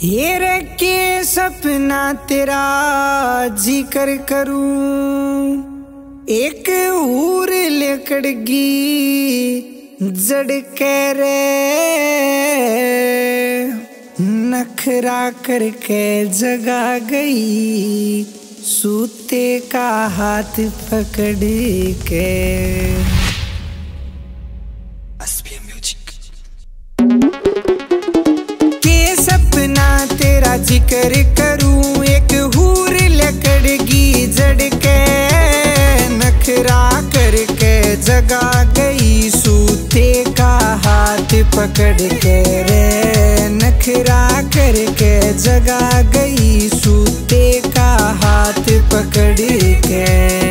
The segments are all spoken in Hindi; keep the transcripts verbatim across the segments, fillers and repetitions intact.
ये रखे सपना तेरा जिक्र करूं, एक हूर लेकड़गी जड़ के रे नखरा करके जगा गई सूते का हाथ पकड़ के। सपना तेरा जिक्र करूं, एक हूर लकड़गी जड़ के नखरा करके जगा गई सूते का हाथ पकड़ के रे नखरा करके जगा गई सूते का हाथ पकड़ के।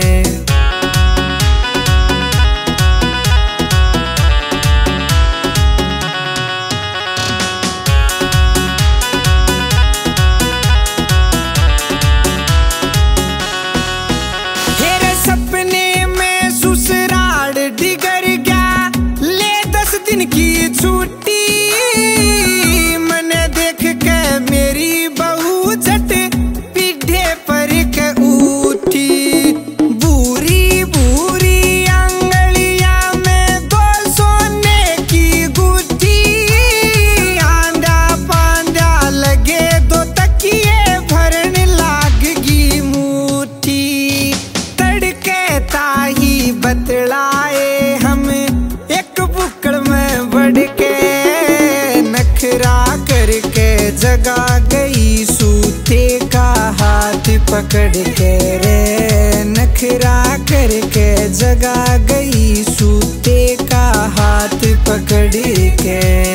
की छुट्टी मने देख के मेरी बहू झट पीढ़े पर के उठी, बूरी बूरी आंगलियां में दो सोने की गुठी, आंधा पांधा लगे दो तकिए भरने लागगी मुट्ठी, तड़के ताही बतलाए हम एक बुक्कड़ में बढ़ के नखरा करके जगा गई सूते का हाथ पकड़ के रे नखरा करके जगा गई सूते का हाथ पकड़ के।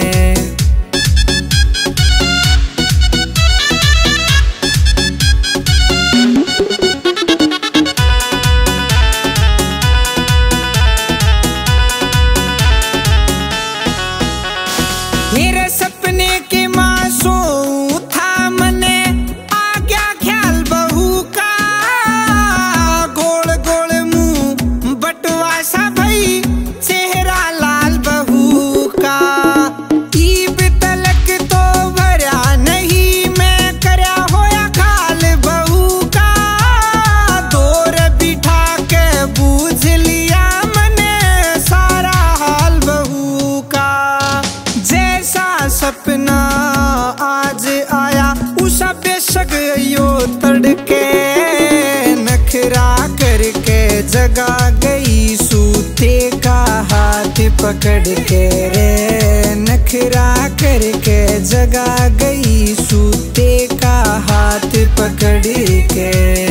मेरे सपने के मासूम था मने आ गया ख्याल बहू का, गोल गोल मुंह बटवा सा भई चेहरा लाल बहू का, ईब तलक तो भरा नहीं मैं करया होया खाल बहू का, दौर बिठा के बूझ लिया मने सारा हाल बहू का। जैसा सपना आज आया उसा बेशक यो तड़के नखरा करके जगा गई सूते का हाथ पकड़ के रे नखरा करके जगा गई सूते का हाथ पकड़ के।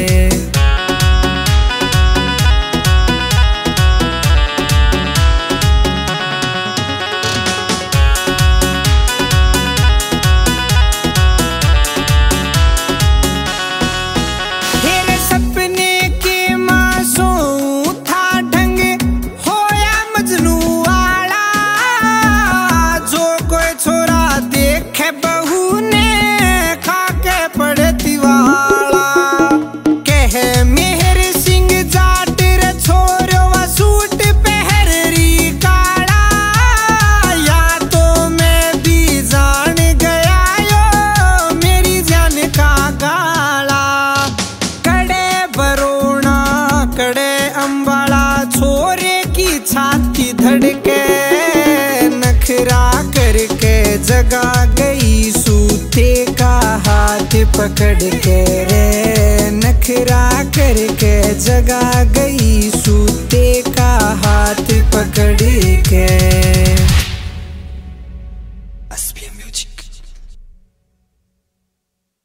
छोरे की छाती धड़के नखरा करके जगा गई सूते का हाथ पकड़ के रे नखरा करके जगा गई